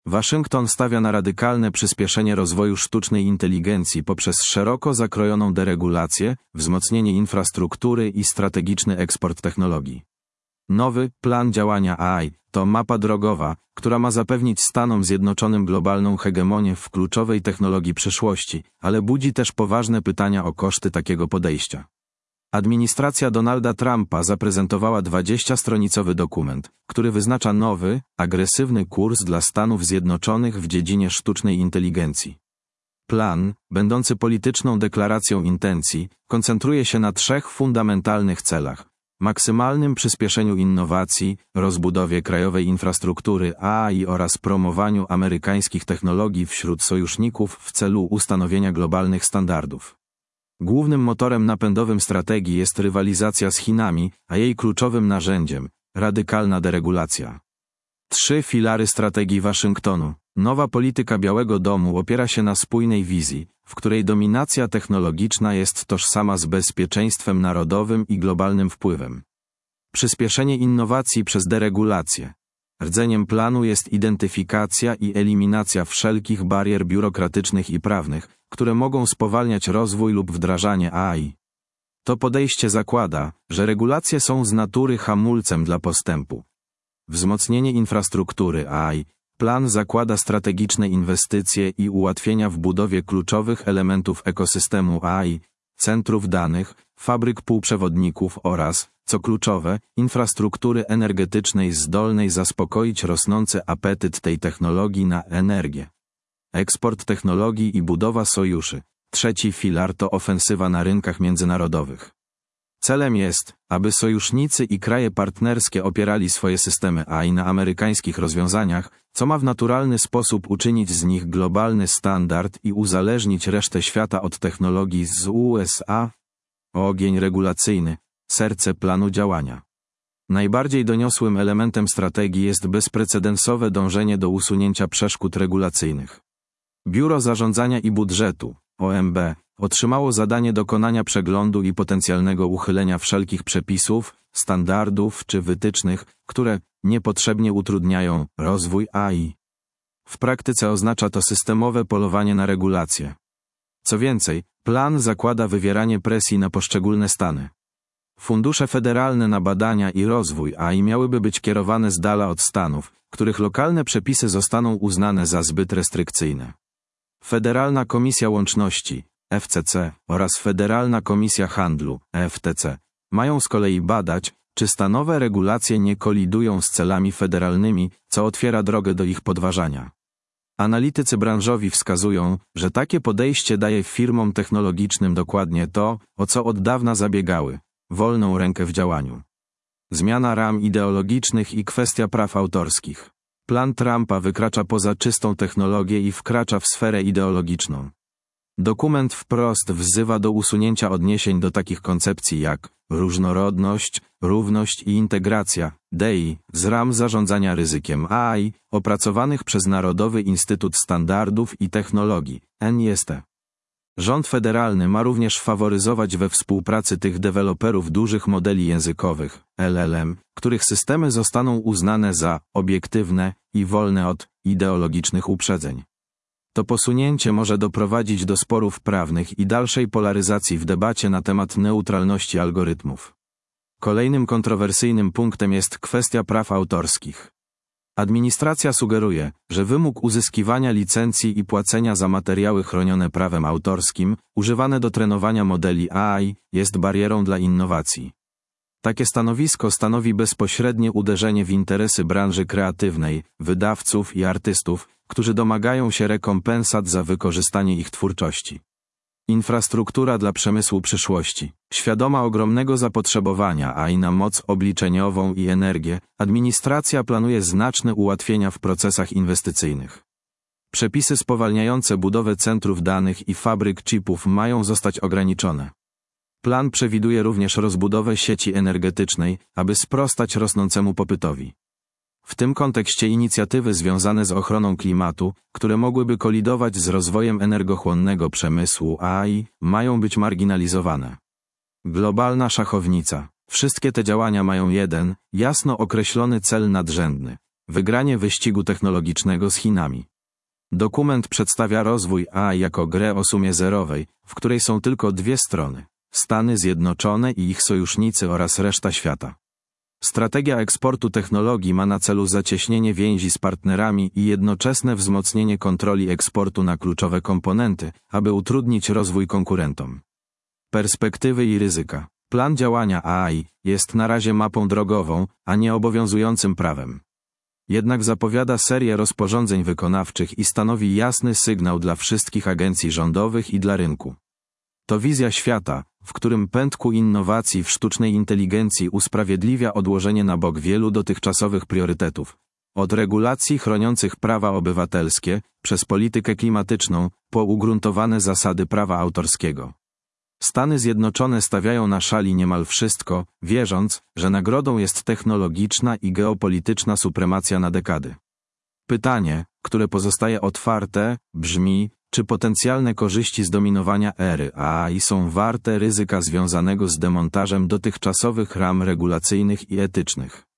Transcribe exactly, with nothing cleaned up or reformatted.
Waszyngton stawia na radykalne przyspieszenie rozwoju sztucznej inteligencji poprzez szeroko zakrojoną deregulację, wzmocnienie infrastruktury i strategiczny eksport technologii. Nowy plan działania A I to mapa drogowa, która ma zapewnić Stanom Zjednoczonym globalną hegemonię w kluczowej technologii przyszłości, ale budzi też poważne pytania o koszty takiego podejścia. Administracja Donalda Trumpa zaprezentowała dwudziestostronicowy dokument, który wyznacza nowy, agresywny kurs dla Stanów Zjednoczonych w dziedzinie sztucznej inteligencji. Plan, będący polityczną deklaracją intencji, koncentruje się na trzech fundamentalnych celach: maksymalnym przyspieszeniu innowacji, rozbudowie krajowej infrastruktury A I oraz promowaniu amerykańskich technologii wśród sojuszników w celu ustanowienia globalnych standardów. Głównym motorem napędowym strategii jest rywalizacja z Chinami, a jej kluczowym narzędziem – radykalna deregulacja. Trzy filary strategii Waszyngtonu. Nowa polityka Białego Domu opiera się na spójnej wizji, w której dominacja technologiczna jest tożsama z bezpieczeństwem narodowym i globalnym wpływem. Przyspieszenie innowacji przez deregulację. Rdzeniem planu jest identyfikacja i eliminacja wszelkich barier biurokratycznych i prawnych, które mogą spowalniać rozwój lub wdrażanie A I. To podejście zakłada, że regulacje są z natury hamulcem dla postępu. Wzmocnienie infrastruktury A I. Plan zakłada strategiczne inwestycje i ułatwienia w budowie kluczowych elementów ekosystemu A I, centrów danych, fabryk półprzewodników oraz, co kluczowe, infrastruktury energetycznej zdolnej zaspokoić rosnący apetyt tej technologii na energię. Eksport technologii i budowa sojuszy. Trzeci filar to ofensywa na rynkach międzynarodowych. Celem jest, aby sojusznicy i kraje partnerskie opierali swoje systemy A I na amerykańskich rozwiązaniach, co ma w naturalny sposób uczynić z nich globalny standard i uzależnić resztę świata od technologii z U S A. Ogień regulacyjny, serce planu działania. Najbardziej doniosłym elementem strategii jest bezprecedensowe dążenie do usunięcia przeszkód regulacyjnych. Biuro Zarządzania i Budżetu, O M B, otrzymało zadanie dokonania przeglądu i potencjalnego uchylenia wszelkich przepisów, standardów czy wytycznych, które niepotrzebnie utrudniają rozwój A I. W praktyce oznacza to systemowe polowanie na regulacje. Co więcej, plan zakłada wywieranie presji na poszczególne stany. Fundusze federalne na badania i rozwój A I miałyby być kierowane z dala od stanów, których lokalne przepisy zostaną uznane za zbyt restrykcyjne. Federalna Komisja Łączności, F C C, oraz Federalna Komisja Handlu, F T C, mają z kolei badać, czy stanowe regulacje nie kolidują z celami federalnymi, co otwiera drogę do ich podważania. Analitycy branżowi wskazują, że takie podejście daje firmom technologicznym dokładnie to, o co od dawna zabiegały – wolną rękę w działaniu. Zmiana ram ideologicznych i kwestia praw autorskich. Plan Trumpa wykracza poza czystą technologię i wkracza w sferę ideologiczną. Dokument wprost wzywa do usunięcia odniesień do takich koncepcji jak różnorodność, równość i integracja, D I, z ram zarządzania ryzykiem A I, opracowanych przez Narodowy Instytut Standardów i Technologii, N I S T. Rząd federalny ma również faworyzować we współpracy tych deweloperów dużych modeli językowych, L L M, których systemy zostaną uznane za obiektywne i wolne od ideologicznych uprzedzeń. To posunięcie może doprowadzić do sporów prawnych i dalszej polaryzacji w debacie na temat neutralności algorytmów. Kolejnym kontrowersyjnym punktem jest kwestia praw autorskich. Administracja sugeruje, że wymóg uzyskiwania licencji i płacenia za materiały chronione prawem autorskim, używane do trenowania modeli A I, jest barierą dla innowacji. Takie stanowisko stanowi bezpośrednie uderzenie w interesy branży kreatywnej, wydawców i artystów, którzy domagają się rekompensat za wykorzystanie ich twórczości. Infrastruktura dla przemysłu przyszłości. Świadoma ogromnego zapotrzebowania A I na moc obliczeniową i energię, administracja planuje znaczne ułatwienia w procesach inwestycyjnych. Przepisy spowalniające budowę centrów danych i fabryk chipów mają zostać ograniczone. Plan przewiduje również rozbudowę sieci energetycznej, aby sprostać rosnącemu popytowi. W tym kontekście inicjatywy związane z ochroną klimatu, które mogłyby kolidować z rozwojem energochłonnego przemysłu A I, mają być marginalizowane. Globalna szachownica. Wszystkie te działania mają jeden, jasno określony cel nadrzędny – Wygranie wyścigu technologicznego z Chinami. Dokument przedstawia rozwój A I jako grę o sumie zerowej, w której są tylko dwie strony: Stany Zjednoczone i ich sojusznicy oraz reszta świata. Strategia eksportu technologii ma na celu zacieśnienie więzi z partnerami i jednoczesne wzmocnienie kontroli eksportu na kluczowe komponenty, aby utrudnić rozwój konkurentom. Perspektywy i ryzyka. Plan działania A I jest na razie mapą drogową, a nie obowiązującym prawem. Jednak zapowiada serię rozporządzeń wykonawczych i stanowi jasny sygnał dla wszystkich agencji rządowych i dla rynku. To wizja świata, w którym pęd ku innowacji w sztucznej inteligencji usprawiedliwia odłożenie na bok wielu dotychczasowych priorytetów. Od regulacji chroniących prawa obywatelskie, przez politykę klimatyczną, po ugruntowane zasady prawa autorskiego. Stany Zjednoczone stawiają na szali niemal wszystko, wierząc, że nagrodą jest technologiczna i geopolityczna supremacja na dekady. Pytanie, które pozostaje otwarte, brzmi, czy potencjalne korzyści z dominowania ery A I są warte ryzyka związanego z demontażem dotychczasowych ram regulacyjnych i etycznych.